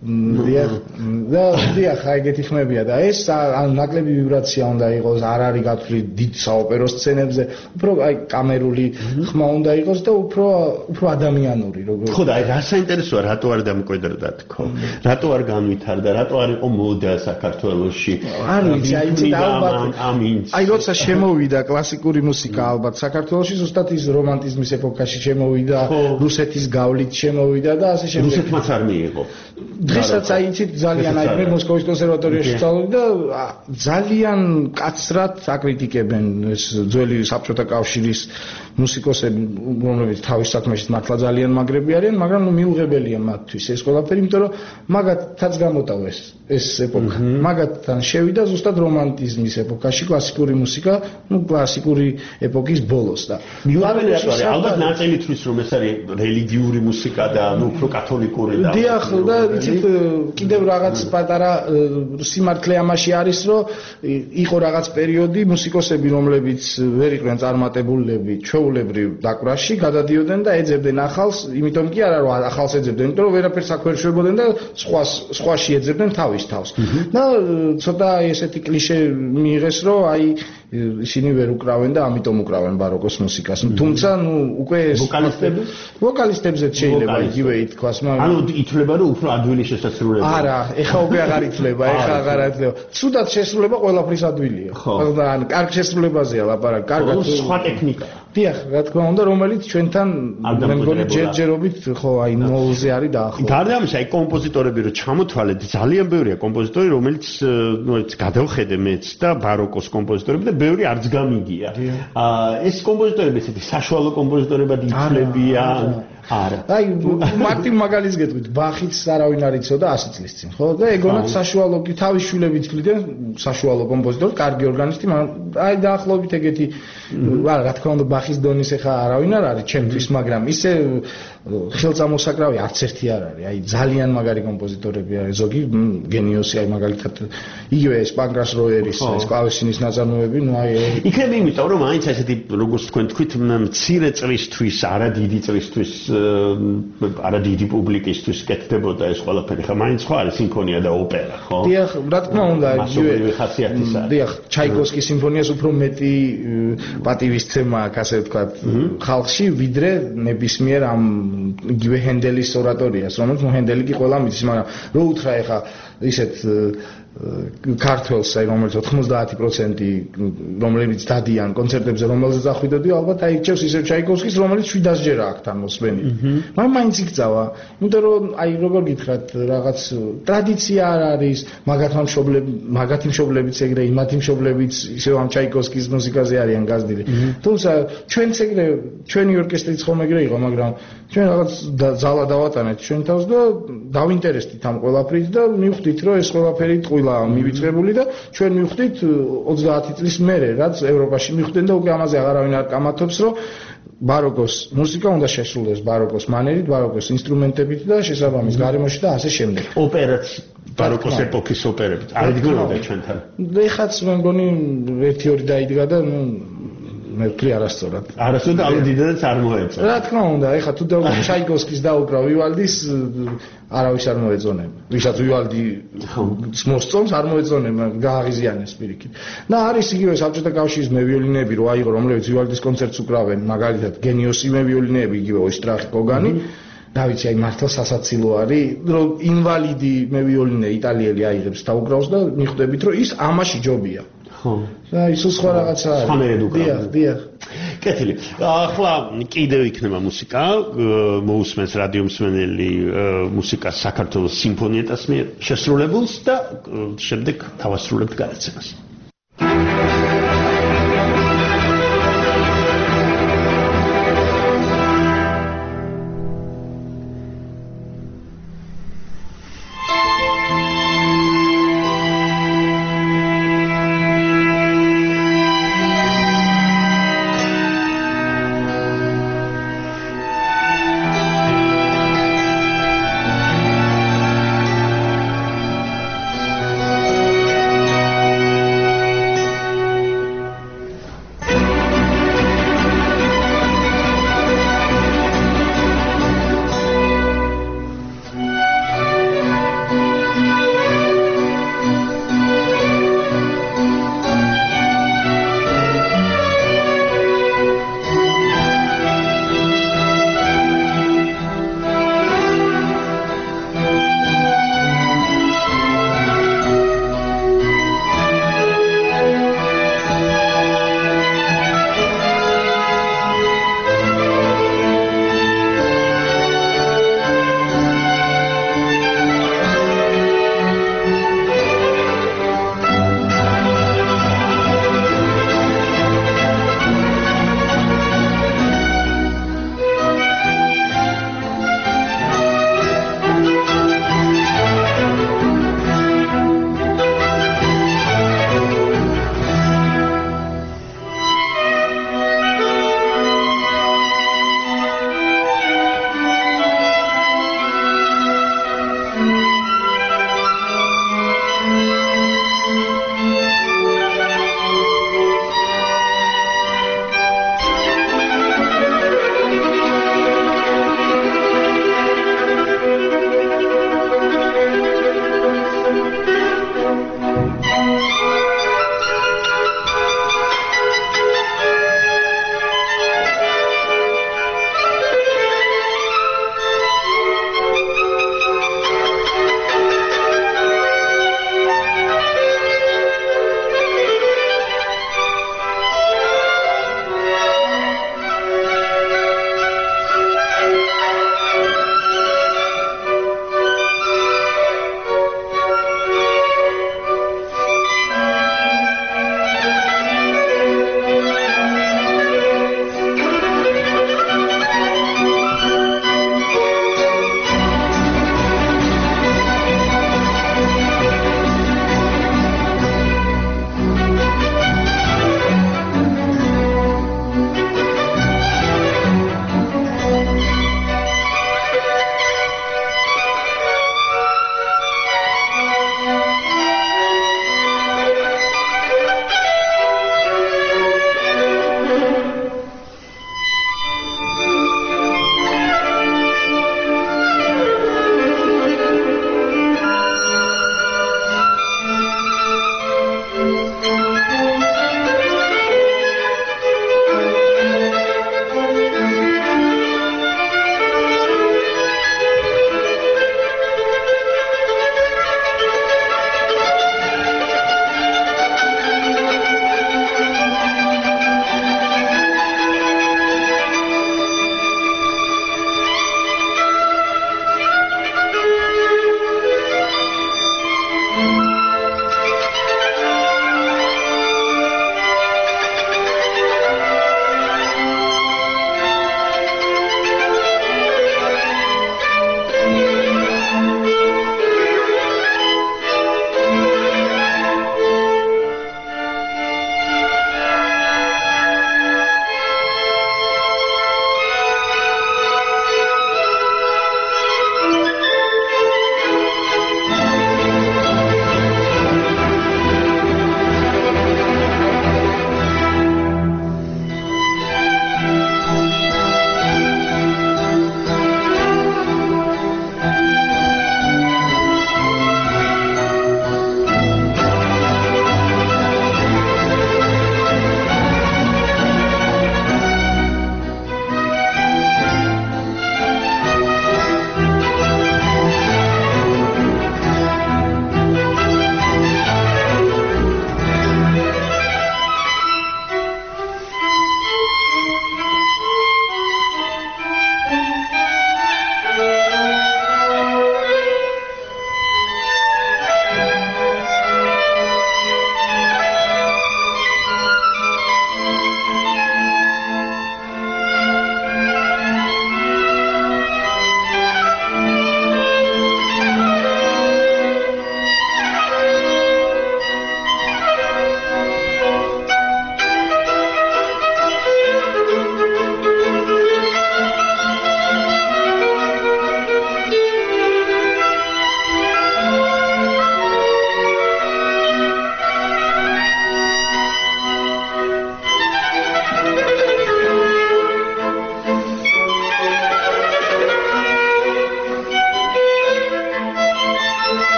დიახ აი ეგეთი ხმებია და ეს ნაკლები ვიბრაცია უნდა იყოს არ არის გათვლილი დიდ საოპერო სცენებზე უფრო აი კამერული ხმა უნდა იყოს და უფრო ადამიანური როგორც ხო და აი რა საინტერესოა რატო არ დამკვიდრდა თქო რატო არ განვითარდა რატო არ იყო მოდა საქართველოში არ ვიცი აი იცით ალბათ აი როცა შემოვიდა კლასიკური მუსიკა ალბათ საქართველოში ზუსტად ის რომანტიზმის ეპოქაში შემოვიდა რუსეთის გავლით შემოვიდა და ასე შემდეგ რუსეთმაც არ მიიღო დღესაც აი იცით ძალიან აი მე მოსკოვის კონსერვატორიაში ვსწავლობდი და ძალიან კაცრად აკრიტიკებენ ეს ძველი საბჭოთა კავშირის მუსიკოსები რომლებიც თავის საქმეში მართლა ძალიან მაგრები არიან მაგრამ მიუღებელია მათთვის ეს ყველაფერი იმიტომ რომ მაგათაც გამოტავეს ეს ეპოქა მაგათთან შევიდა ზუსტად რომანტიზმის ეპოქაში კლასიკური მუსიკა კლასიკური ეპოქის ბოლოს და მიუღებელია ალბათ ნაწილი თვლის რომ ეს არის რელიგიური მუსიკა და უფრო კათოლიკური და დიახ და კიდევ რაღაც პატარა სიმართლე ამაში არის რომ იყო რაღაც პერიოდი მუსიკოსები რომლებიც ვერ იყვნენ წარმატებულები ჩვეულებრივ დაკვრაში გადადიოდნენ და ეძებდნენ ახალს იმიტომ კი არა რომ ახალს ეძებდნენ იმიტომ რომ ვერაფერს აქ ვერ შვებოდნენ და სხვაში ეძებდნენ თავის თავს და ცოტა ესეთი კლიშე მიიღეს რომ აი ისინი ვერ უკრავენ და ამიტომ უკრავენ ბაროკოს მუსიკას თუმცა ნუ უკვე ვოკალისტებზეც შეიძლება იგივე ითქვას მაგრამ ანუ ითვლება რომ უფრო ადვილი შესაძლებლობა არა ეხა უკვე აღარ ითვლება ეხა აღარ ითვლება ცუდად შესრულება ყველაფრის ადვილია ან კარგ შესრულებაზეა ლაპარაკი კარგად სხვა ტექნიკა დიახ რა თქმა უნდა რომელიც ჩვენთან მე მგონი ჯერჯერობით ხო აი ნოლზე არის დაახლოებით გარდა ამისა აი კომპოზიტორები რო ჩამოთვალეთ ძალიან ბევრია კომპოზიტორი რომელიც გადავხედე მეც და ბაროკოს კომპოზიტორები და ბევრი არც გამიგია ეს კომპოზიტორები ესეთი საშუალო კომპოზიტორებად ითვლებიან არა აი მარტივ მაგალითს გეტყვით ბახიც არავინ არ იცოდა 100 წლის წინ ხო და ეგონაც საშუალო კი თავის შვილები თვლიდნენ საშუალო კომპოზიტორი კარგი ორგანისტი აი დაახლოებით ეგეთი რა თქმა უნდა ბახის დონის ეხა არავინ არ არის ჩემთვის მაგრამ ისე ხელწამოსაკრავი არც ერთი არ არის აი ძალიან მაგარი კომპოზიტორები არის ზოგი გენიოსი აი მაგალითად იგივე ეს პანკრას როერის ეს კლავესინის ნაწარმოები ნუ აი იქნება იმიტომ რომ მაინც ესეთი როგორც თქვენ თქვით მცირე წრისთვის არა დიდი წრისთვის არა დიდი პუბლიკისთვის კეთდებოდა ეს ყველაფერი ხა მაინც ხო არის სიმფონია და ოპერა ხო დიახ რა თქმა უნდა იგივე ხასიათის არის დიახ ჩაიკოვსკის სიმფონიას უფრო მეტი პატივისცემა აქვს ასე ვთქვათ ხალხში ვიდრე ნებისმიერ ამ იგივე ჰენდელის ორატორიას რომელიც ჰენდელი კი ყველა მიცის მაგრამ რო უთხრა ეხა ისეთ ქართველს, აი რომელიც 90% რომლებიც დადიან კონცერტებზე, რომელზეც ახვიდოდი, ალბათ აირჩევს ისევ ჩაიკოვსკის, რომელიც 700 ჯერ აქვს თან მოსმენილი. მაგრამ მაინც იქცავა, იმიტომ რომ აი როგორ გითხრათ, რაღაც ტრადიცია არ არის, მაგათი მშობლებიც ეგრე, იმათი მშობლებიც ისევ ამ ჩაიკოვსკის მუსიკაზე არიან გაზრდილი. თუმცა ჩვენც ეგრე, ჩვენი ორკესტრიც ხომ ეგრე იყო, მაგრამ ჩვენ რაღაც ძალა დავატანეთ ჩვენ თავს და დავინტერესდით ამ ყველაფრით და მივხვდით, რომ ეს ყველაფერი ტყუილა მივიწყებული და ჩვენ მივხვდით 30 წლის მერე, რაც ევროპაში მივხვდნენ და უკვე ამაზე აღარავინ არ კამათობს, რომ ბაროკოს მუსიკა უნდა შესრულდეს ბაროკოს მანერით, ბაროკოს ინსტრუმენტებით და შესაბამის გარემოში და ასე შემდეგ. ოპერაც ბაროკოს ეპოქის ოპერებით არ იდგმებოდა ჩვენთან. ეხაც მე მგონი 1-2 დაიდგა და მე ვთვლი არასწორად. არასწორად ალუდიდადაც არ მოეწონა. რა თქმა უნდა, ეხა თუ ჩაიკოვსკის დაუკრა ვივალდის არავის არ მოეწონება. ვისაც ვივალდი მოსწონს არ მოეწონება, გააღიზიანეს პირიქით. და არის იგივე საბჭოთა კავშირის მევიოლინეები რო აიღო, რომლებიც ვივალდის კონცერტს უკრავენ, მაგალითად გენიოსი მევიოლინეები, იგივე ოისტრახი კოგანი. და ვიცი, აი მართლა სასაცილო არის, რომ ინვალიდი მევიოლინე იტალიელი აიღებს და უკრავს და მიხვდებით, რომ ის ამაში ჯობია. ხო. და ის სხვა რაღაცა არის. სამერედ უკრავდა. დიახ. კეთილი. ახლა კიდევ იქნება მუსიკა, მოусმენს რადიო მსმენელი მუსიკას საქართველოს სიმფონიეტას მიერ შესრულებულს და შემდეგ თავასრულებთ გადაცემას.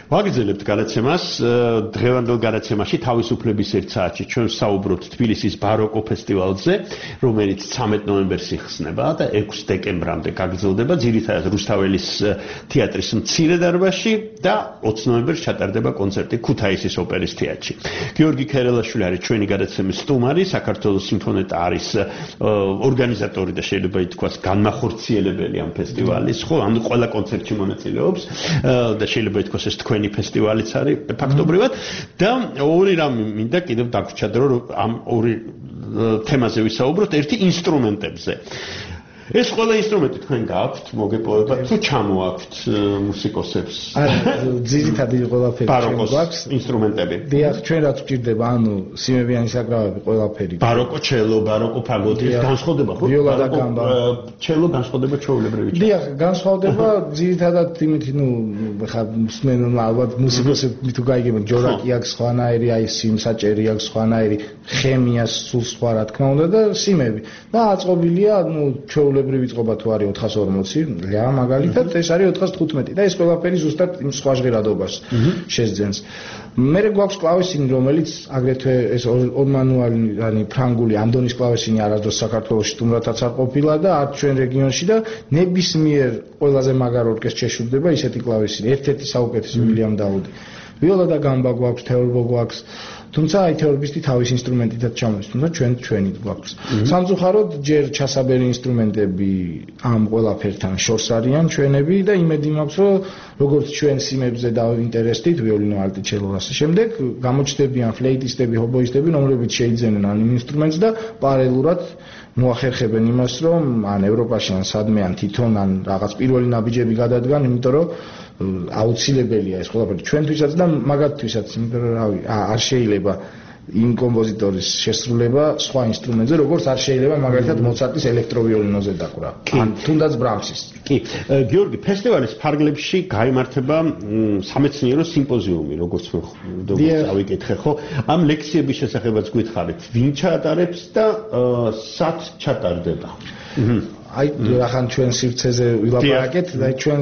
ვაგრძელებთ გადაცემას. დღევანდელ გადაცემაში თავისუფლების ერთ საათში ჩვენ საუბრობთ თბილისის ბაროკო ფესტივალზე, რომელიც 13 ნოემბერს იხსნება და 6 დეკემბრამდე გაგრძელდება ძირითადად რუსთაველის თეატრის მცირე დარბაზში და 20 ნოემბერს ჩატარდება კონცერტი ქუთაისის ოპერის თეატრში. გიორგი ქერელაშვილი არის ჩვენი გადაცემის სტუმარი, საქართველოს სიმფონიეტა არის ორგანიზატორი და შეიძლება ითქვას განმახორციელებელი ამ ფესტივალის, ხო, ანუ ყველა კონცერტში მონაწილეობს და შეიძლება ითქვას ეს თქვენი ფესტივალიც არის ფაქტობრივად და ორი რამ მინდა კიდევ დაგვრჩათ რომ ამ ორი თემაზე ვისაუბროთ, ერთი ინსტრუმენტებზე. ეს ყველა ინსტრუმენტი თქვენ გააქვთ, მოგეპოვებათ თუ ჩამოაქვთ მუსიკოსებს? არა, ძირითადი ყველაფერი გვაქვს ინსტრუმენტები. დიახ, ჩვენ რაც გვჭირდება, ანუ სიმებიანი საკრავები ყველაფერი. ბაროკო ჩელო, ბაროკო ფაგოდი, განსხვავდება ხო? ვიოლა და გამბა. ჩელო განსხვავდება ჩვეულებრივი. დიახ, განსხვავდება ძირითადად იმით, ნუ ხა მსმენელმა ალბათ მუსიკოსები თუ გაიგებენ, ჯორაკი აქვს სხვანაირი, აი სიმსაჭერი აქვს სხვანაირი, ხემია სულ სხვა რა თქმა უნდა და სიმები. და აწყობილია, ნუ ჩვეულებრივი წყობა თუ არის 440, რა მაგალითად ეს არის 415 და ეს ყველაფერი ზუსტად იმ სხვა ჟღერადობას შეძენს. მერე გვაქვს კლავესინი, რომელიც აგრეთვე ეს ორმანუალიანი ფრანგული ანდონის კლავესინი არასდროს საქართველოში თუმრათაც არ ყოფილა და არც ჩვენ რეგიონში და ნებისმიერ ყველაზე მაგარ ორკესტრში შეშვება ისეთი კლავესინი, ერთ-ერთი საუკეთესო ვილიამ დაუდი. ვიოლა და გამბა გვაქვს, თეორბო გვაქვს. თუმცა აი თეორბისტი თავის ინსტრუმენტითაც ჩამოდის, თუმცა ჩვენით გვაქვს. სამწუხაროდ ჯერ ჩასაბერი ინსტრუმენტები ამ ყველაფერთან შორს არიან ჩვენები და იმედი მაქვს, რომ როგორც ჩვენ სიმებზე დავინტერესდით, ვიოლინო, ალტი, ჩელო და ასე შემდეგ, გამოჩნდებიან ფლეიტისტები, ჰობოისტები, რომლებიც შეიძენენ ამ ინსტრუმენტს და პარალელურად მოახერხებენ იმას, რომ ან ევროპაში, ან სადმე, ან თვითონ, ან რაღაც პირველი ნაბიჯები გადადგან, იმიტომ რომ აუცილებელია ეს ყველაფერი ჩვენთვისაც და მაგათთვისაც, იმიტომ რომ რავი, არ შეიძლება იმ კომპოზიტორის შესრულება სხვა ინსტრუმენტზე, როგორც არ შეიძლება მაგალითად მოცარტის ელექტროვიოლინოზე დაკვრა, ან თუნდაც ბრამსის. კი, გიორგი, ფესტივალის ფარგლებში გაიმართება სამეცნიერო სიმპოზიუმი, როგორც წავიკითხე, ხო? ამ ლექციების შესახებაც გითხარით, ვინ ჩაატარებს და სად ჩატარდება? აი, რახან ჩვენ სივრცეზე ვილაპარაკეთ, და ჩვენ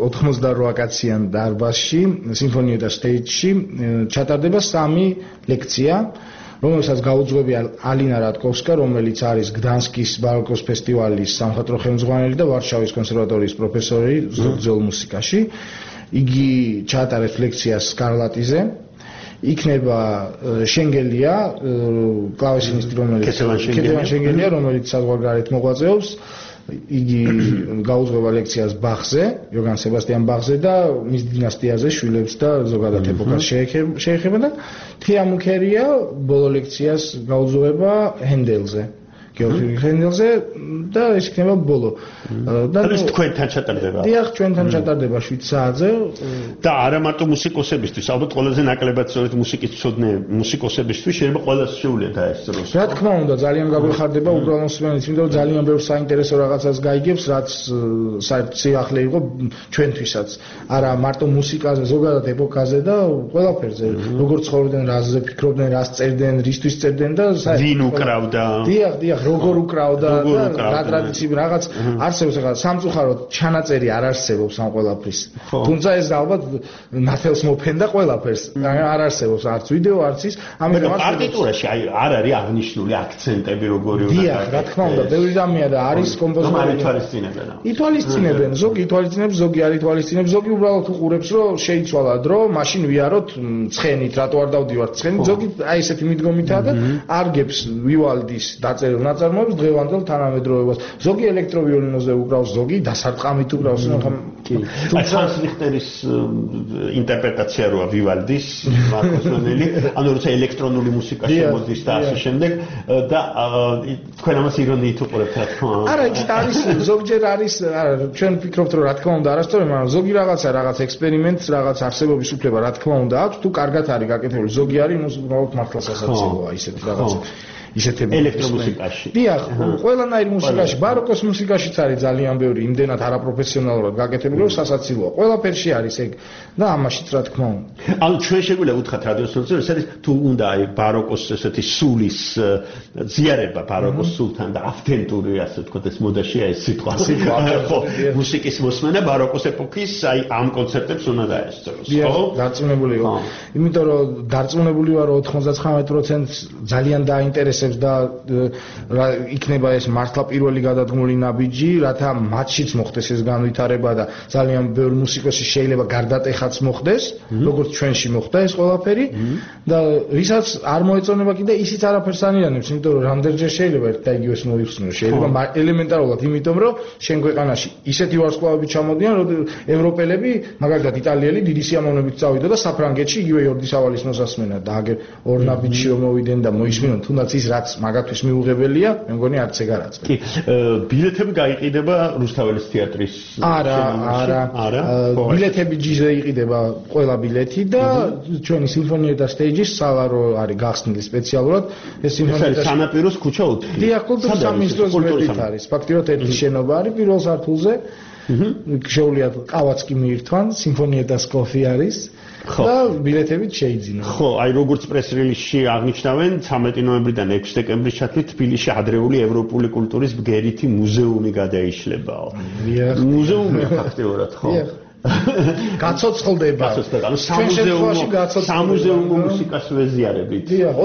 88 კაციან დარბაზში, სიმფონიეტა სტეიჯში ჩატარდება 3 ლექცია, რომელსაც გაუძღვებია ალინა რატკოვსკა, რომელიც არის გდანსკის ბაროკოს ფესტივალის სამხატვრო ხელმძღვანელი და ვარშავის კონსერვატორიის პროფესორი ძველ მუსიკაში. იგი ჩაატარებს ლექციას სკარლატიზე. იქნება შენგელია, კლავესინისტი, რომელიც კეთევან შენგელია, რომელიც საზღვარგარეთ მოღვაწეობს. იგი გაუძღვება ლექციას ბახზე, იოგან სებასტიან ბახზე და მის დინასტიაზე, შვილებს და ზოგადად ეპოქას შეეხება და თეა მუქერია ბოლო ლექციას გაუძღვება ჰენდელზე. გეორგი ჰენდელზე და ეს იქნება ბოლო. და ეს თქვენთან ჩატარდება. დიახ, ჩვენთან ჩატარდება 7 საათზე და არა მარტო მუსიკოსებისთვის, ალბათ ყველაზე ნაკლებად სწორედ მუსიკის მცოდნე მუსიკოსებისთვის შეიძლება ყველას შეუძლია დაესწროს. რა თქმა უნდა, ძალიან გაგვეხარდება უბრალოდ მსმენელიც, იმიტომ რომ ძალიან ბევრ საინტერესო რაღაცას გაიგებს, რაც სიახლე იყო ჩვენთვისაც. არა მარტო მუსიკაზე, ზოგადად ეპოქაზე და ყველაფერზე, როგორ ცხოვრობდნენ, რაზე ფიქრობდნენ, რას წერდნენ, რისთვის წერდნენ და ვინ უკრავდა. დიახ, როგორ უკრავდა და რა ტრადიციები რაღაც არსებობს. ახლა სამწუხაროდ ჩანაწერი არ არსებობს ამ ყველაფრის. თუმცა ეს ალბათ ნათელს მოფენდა ყველაფერს. არ არსებობს არც ვიდეო, არც ის. ამიტომ პარტიტურაში არ არის აღნიშნული აქცენტები როგორი უნდა. დიახ, რა თქმა უნდა, ბევრი რამეა და არის კომპოზიტორები. ითვალისწინებენ, ზოგი ითვალისწინებს, ზოგი არ ითვალისწინებს, ზოგი უბრალოდ უყურებს, რომ შეიცვალა დრო, მაშინ ვიაროთ ცხენით, რატო არ დავდივართ ცხენით. ზოგი აი ესეთი მიდგომითაა და არგებს ვივალდის დაწერილ ნაწარმოებს დღევანდელ თანამედროვეობას. ზოგი ელექტროვიოლინოზე უკრავს, ზოგი დასარტყამით უკრავს. აი ჰანს რიხტერის ინტერპრეტაცია როა ვივალდის, მარკოს ნელი, ანუ როცა ელექტრონული მუსიკა შემოდის და ასე შემდეგ და თქვენ ამას ირონიით უყურებთ რა თქმა უნდა. არა, იცით არის ზოგჯერ არის, ჩვენ ვფიქრობთ რომ რა თქმა უნდა არასწორი, მაგრამ ზოგი რაღაცა რაღაც ექსპერიმენტს, რაღაც არსებობის უფლება რა თქმა უნდა აქვს, თუ კარგად არის გაკეთებული, ზოგი არის, ნუ უბრალოდ მართლა სასაცილოა ისეთი რაღაცა. ისეთები ელექტრომუსიკაში. დიახ, ყველანაირ მუსიკაში, ბაროკოს მუსიკაშიც არის ძალიან ბევრი, იმდენად არაპროფესიონალურად გაკეთებული, რომ სასაცილოა. ყველაფერში არის ეგ და ამაშიც რა თქმა უნდა. ანუ ჩვენ შეგვიძლია უთხრათ რადიოს სტუდიაში, ეს არის თუ უნდა აი ბაროკოს ესეთი სულის ზიარება ბაროკოს სულთან და ავთენტური ასე ვთქვათ ეს მოდაშია ეს სიტყვა. ხო, მუსიკის მოსმენა ბაროკოს ეპოქის აი ამ კონცერტებს უნდა დაესწროს, ხო? დარწმუნებული ვარ. იმიტომ რომ დარწმუნებული ვარ რომ 99% ძალიან დაინტერესებს და იქნება ეს მართლა პირველი გადადგმული ნაბიჯი, რათა მათშიც მოხდეს ეს განვითარება და ძალიან ბევრი მუსიკოსი შეიძლება გარდატეხაც მოხდეს, როგორც ჩვენში მოხდა ეს ყველაფერი და ვისაც არ მოეწონება კიდე ისიც არაფერს ანიანებს, იმიტომ რომ რამდენჯერ შეიძლება ერთ და იგივეს მოიხსნოს, შეიძლება ელემენტარულად, იმიტომ რომ შენ ქვეყანაში ისეთი ვარსკვლავები ჩამოდიან, რომ ევროპელები, მაგალითად იტალიელი დიდი სიამოვნებით წავიდა და საფრანგეთში იგივე იორდისავალის მოსასმენად და აგერ ორ ნაბიჯში რომ მოვიდნენ და მოისმინონ, თუნდაც ის რაც მაგათთვის მიუღებელია, მე მგონი არც ეგ არ აწყდება. კი, ბილეთები გაიყიდება რუსთაველის თეატრის არა. ბილეთები ჯიზე იყიდება ყველა ბილეთი და ჩვენი სიმფონიეთა სტეიჯის სალარო არის გახსნილი სპეციალურად. ეს სიმფონიეთა სანაპიროს ქუჩა 4. დიახ, კულტურის სამინისტროს გვერდით არის. ფაქტიურად ერთი შენობა არის პირველ სართულზე. შეუძლიათ ყავაც კი მიირთვან, სიმფონიეთა სკოფი არის. და ბილეთებით შეიძინონ. ხო, აი როგორც პრეს-რილიზში აღნიშნავენ, 13 ნოემბრიდან 6 დეკემბრის ჩათვლით თბილისში ადრეული ევროპული კულტურის ბგერითი მუზეუმი გადაიშლებაო. მუზეუმი ფაქტიურად, ხო? გაცოცხლდება. ანუ სამუზეუმო მუსიკას ვეზიარებით. დიახ,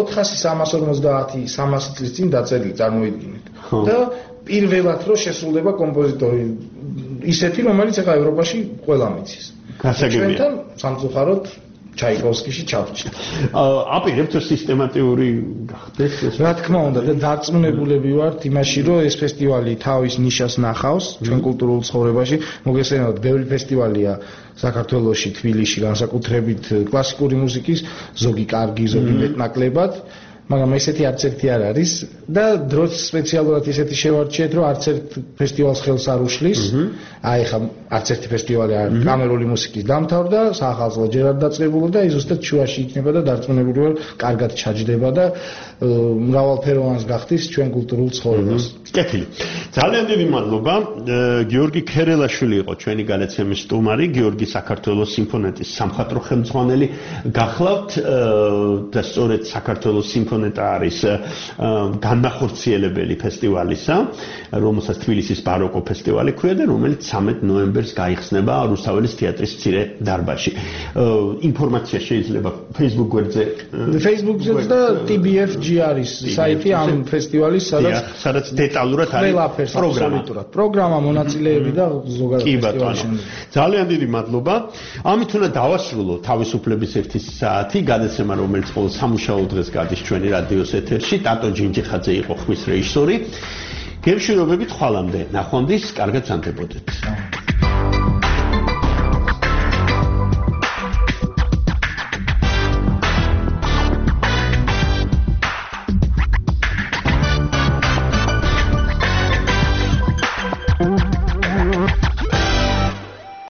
450 300 წლის წინ დაწერილი წარმოიდგინეთ. და პირველად რო შესრულდება კომპოზიტორი ისეთი, რომელიც ახლა ევროპაში ყველამ იცის. გასაგებია. ჩვენთან სამწუხაროდ ჩაიკოვსკიში ჩავჭით. აპირებთ სისტემატიური გახდეს ეს. რა თქმა უნდა და დარწმუნებულები ვართ იმაში, რომ ეს ფესტივალი თავის ნიშას ნახავს ჩვენ კულტურულ ცხოვრებაში. მოგესალმებით, ბევრი ფესტივალია საქართველოში, თბილისში, განსაკუთრებით კლასიკური მუსიკის, ზოგი კარგი, ზოგი მეტნაკლებად. მაგრამ ესეთი არც ერთი არ არის და დროც სპეციალურად ისეთი შევარჩიეთ, რომ არც ერთ ფესტივალს ხელს არ უშლის. აი ხა არც ერთი ფესტივალი არ კამერული მუსიკის დამთავრდა, საახალწლო ჯერ არ დაწყებულა და ის ზუსტად შუაში იქნება და დარწმუნებული ვარ, კარგად ჩაჯდება და მრავალფეროვანს გახდის ჩვენ კულტურულ ცხოვრებას. კეთილი. ძალიან დიდი მადლობა. გიორგი ქერელაშვილი იყო ჩვენი გადაცემის სტუმარი, გიორგი საქართველოს სიმფონიეტის სამხატვრო ხელმძღვანელი. გახლავთ და სწორედ საქართველოს სიმფონიეტა არის განმახორციელებელი ფესტივალისა, რომელსაც თბილისის ბაროკო ფესტივალი ქვია და რომელიც 13 ნოემბერს გაიხსნება რუსთაველის თეატრის მცირე დარბაზში. ინფორმაცია შეიძლება Facebook გვერდზე Facebook-ზე და TBFG არის საიტი ამ ფესტივალის, სადაც დეტალურად არის პროგრამა, მონაწილეები და ზოგადად ფესტივალი. ძალიან დიდი მადლობა. ამით უნდა დავასრულო თავისუფლების 1 საათი გადაცემა, რომელიც ყოველ სამუშაო დღეს გადის ჩვენი რადიოს ეთერში. ტატო ჯინჯიხაძე იყო ხმის რეჟისორი. გემშვიდობებით ხვალამდე. ნახვამდის, კარგად სანდებოდეთ.